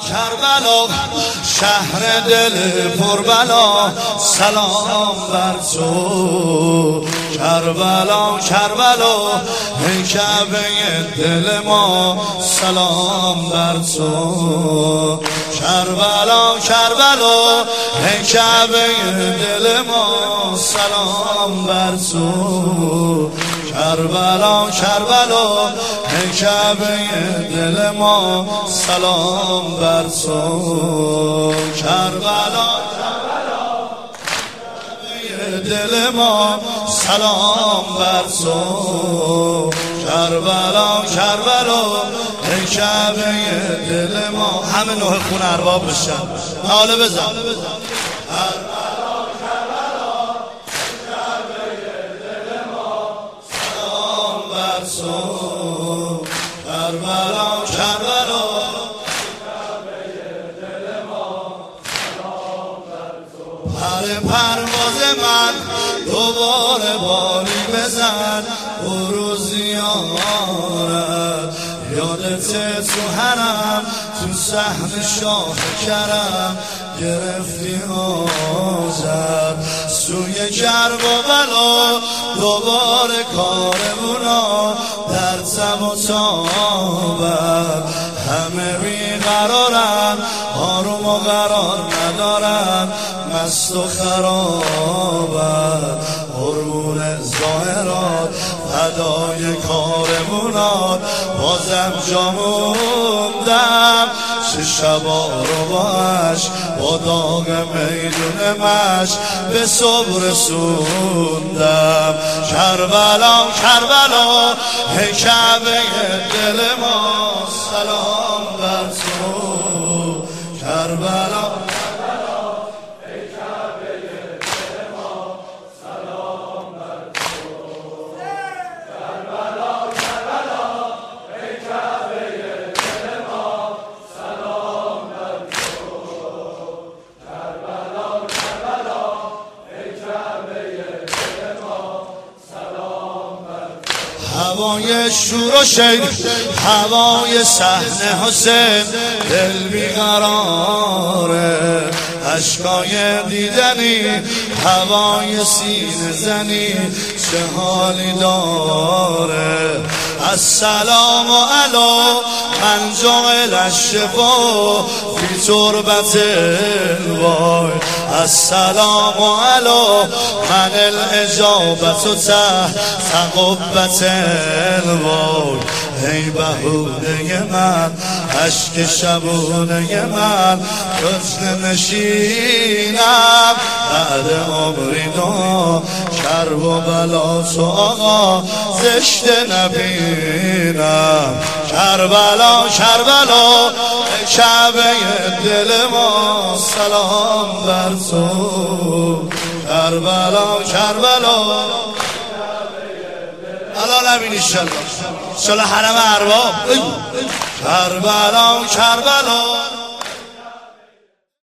کربلا شهر دل پربلا سلام بر تو کربلا کربلا ای کعبه دل ما سلام بر تو کربلا کربلا ای کعبه دل ما سلام بر تو کربلا کربلا ای کعبه دل ما سلام بر تو کربلا دل ما سلام بر تو کربلا کربلا ای کعبه دل ما. همه نوح خون ارباب بشن حالا بزن کربلا کربلا ای کعبه دل ما سلام بر تو کربلا کربلا پرواز من دوباره بالی بزن برو زیارت یادت تو حرم تو صحن شاه کرم گرفتی آزد سوی کرب و بلا دوباره کارمونا در تب و تابت همه بیقرارن آروم و قرار ندارن مست و خرابت هرمون ظاهرات فدای کارمونات بازم جا موندم چه شبا رو باش با داغ میدون مش به صبح رسوندم کربلا کربلا ای کعبه دل ما سلام بر تو کربلا هوای شور و شید هوای صحنه حسین دل بیقراره اشکای دیدنی هوای سینه زنی چه حالی داره السلام علی من جعل الشفا فی تربت الوای السلام علی من الاجابت تحت قبة الوای ای بهونه من اشک شبونه من گزن نشینم بعد عمری دو کرب و بلا تو آقا زشت نبینم کربلا کربلا کعبه دل ما سلام بر تو کربلا کربلا الان نبین ایشالله حرم ارباب کربلا کربلا